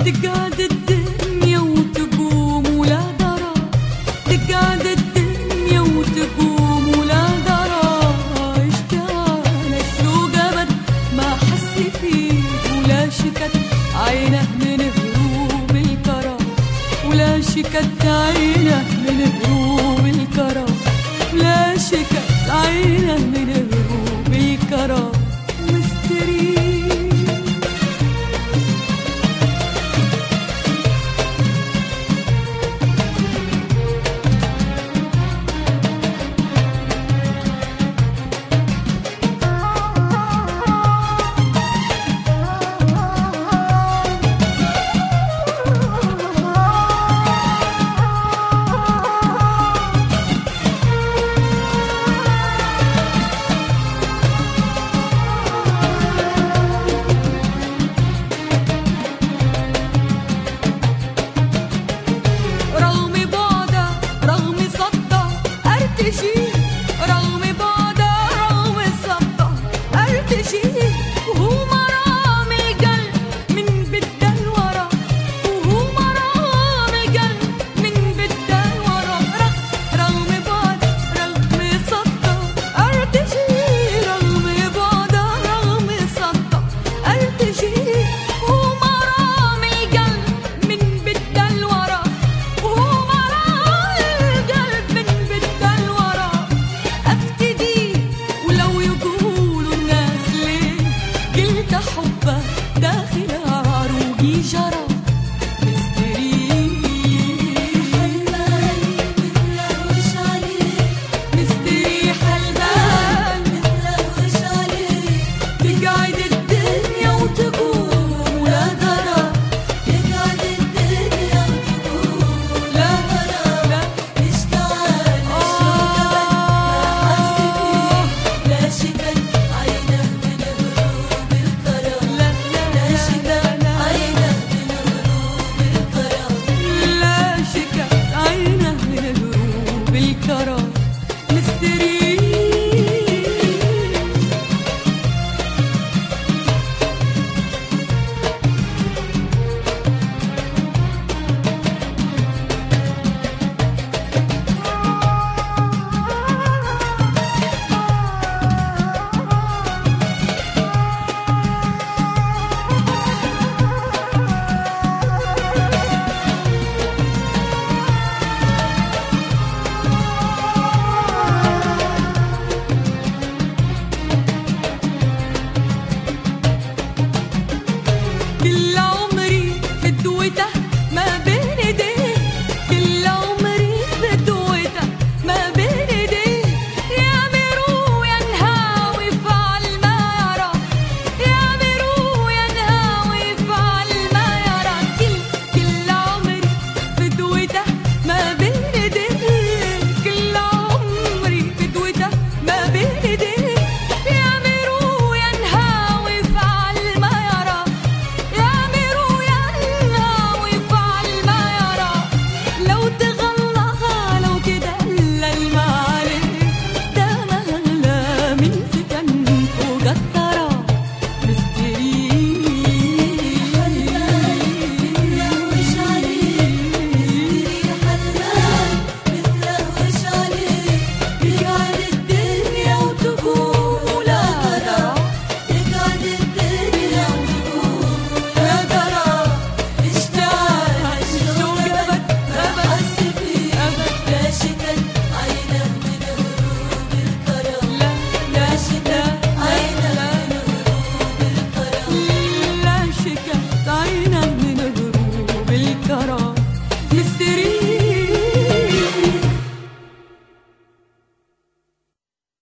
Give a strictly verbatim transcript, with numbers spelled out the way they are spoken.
تقعد الدنيا وتقوم ولا درى، تقعد الدنيا وتقوم ولا درى. اشتعلت شوق أبد ما حس فيه، ولا شكت عينه من هروب الكرى، ولا شكت عينه من هروب الكرى، ولا شكت عينه من هروب الكرى. مستري حبه داخل عروقي جرى. كل عمري فدوته ما بين ايديه، كل عمري فدوته ما بين ايديه. يامر وينهى ويفعل ما يرى، يامر وينهى ويفعل ما يرى. كل كل عمري فدوته ما بين ايديه، كل عمري فدوته ما بين ايديه. عينه من هروب الكرى. مستري